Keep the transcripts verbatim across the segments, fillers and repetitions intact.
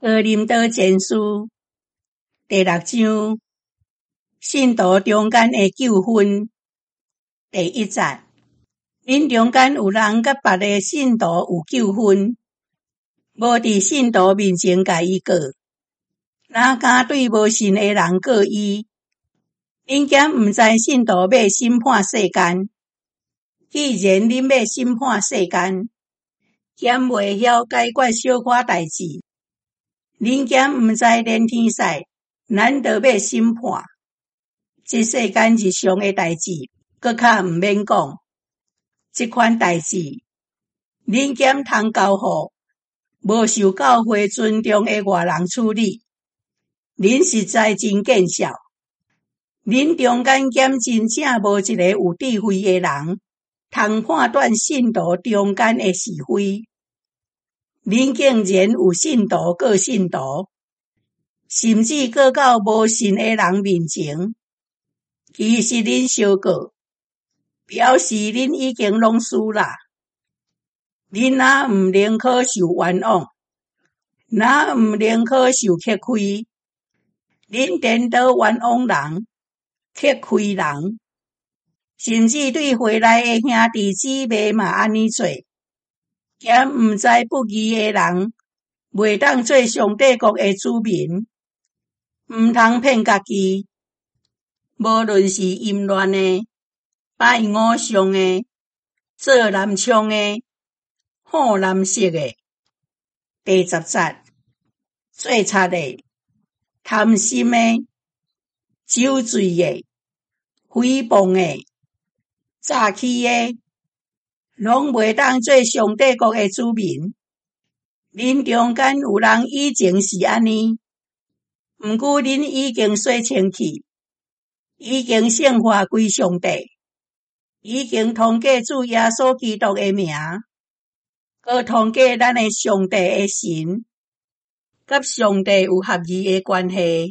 哥林多前书第六章，信徒中间的纠纷。第一节，恁中间有人甲别个信徒有纠纷，无伫信徒面前甲伊告，哪敢对无信的人告伊？恁咸毋知信徒要审判世间？既然恁要审判世间，咸袂晓解决小可代志，恁咸毋知连天使难道要审判？这世间日常的代志，搁较毋免讲。这款代志，恁咸通交互无受教会尊重的外人处理。恁实在真见笑。恁中间咸真正无一个有智慧的人，通判断信徒中间的是非。恁竟然有信徒告信徒，甚至告到无信的人面前。其实恁相告，表示恁已经拢输啦。恁若毋宁可受冤枉，若毋宁可受吃亏，恁颠倒冤枉人，吃亏人，甚至对回来的兄弟姊妹嘛安尼做。咸毋知不义的人袂当做上帝国的子民，毋通骗家己。无论是淫乱的、拜偶像的、做男娼的、好男色的。第十节，做贼的、贪心的、酒醉的、诽谤的、诈欺的，拢袂当做上帝国的子民。恁中间有人以前是安尼，毋过恁已经洗清气，已经圣化归上帝，已经通过主耶稣基督的名，搁通过咱的上帝的神，甲上帝有合宜的关系，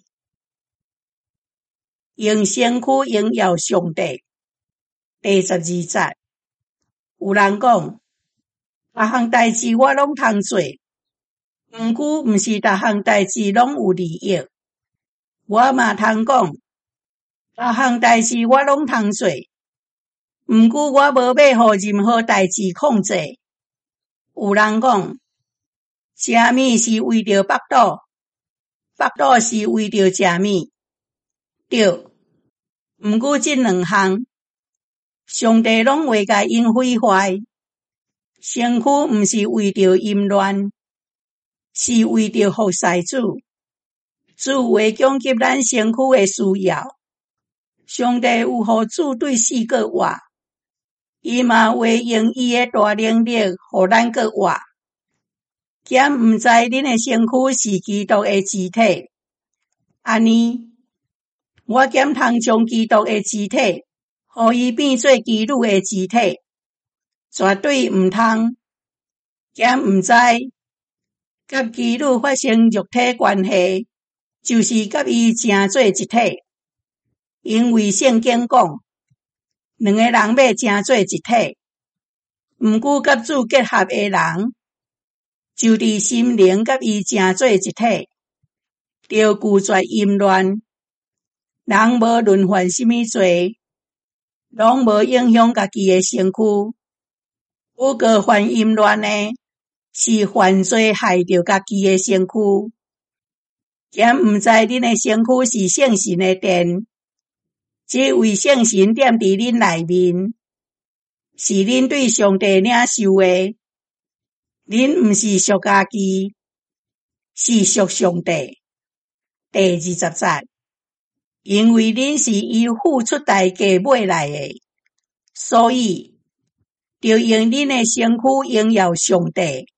用身躯荣耀上帝。第十二节，有人讲，逐项代志我拢通做，毋过毋是逐项代志拢有利益。我嘛通讲，逐项代志我拢通做，毋过我无要互任何代志控制。有人讲，食米是为着腹肚，腹肚是为着食米。对，毋过这两项，上帝拢未甲因毁坏。身躯毋是为着淫乱，是为着服侍主。主会供给咱身躯的需要。上帝有互主对死个活，伊嘛会用伊的大能力互咱个活。咸毋知恁的身躯是基督的肢体，安尼，我咸通将基督的肢体，互伊变做基督的肢体，绝对毋通。咸毋知，甲基督发生肉体关系，就是甲伊成做一体。因为圣经讲，两个人要成做一体。毋过甲主结合的人，就伫心灵甲伊成做一体，着拒绝淫乱。人无论犯什么罪，拢无影响家己的身躯。不过犯淫乱的，是犯罪害着家己的身躯。咸毋知恁的身躯是圣神的殿，这位圣神踮伫恁内面，是恁对上帝领受的。恁毋是属家己，是属上帝。第二十节，因为恁是伊付出代价买来的，所以就用恁的身躯荣耀上帝。